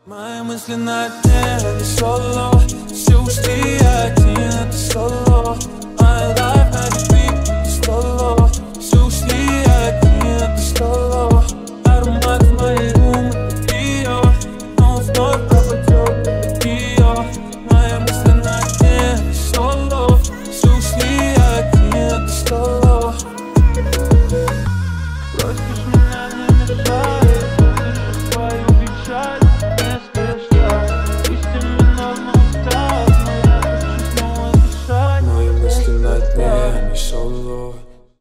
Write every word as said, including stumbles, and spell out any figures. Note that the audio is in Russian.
Мои мысли на дне, не соло. Все ушли один, это соло.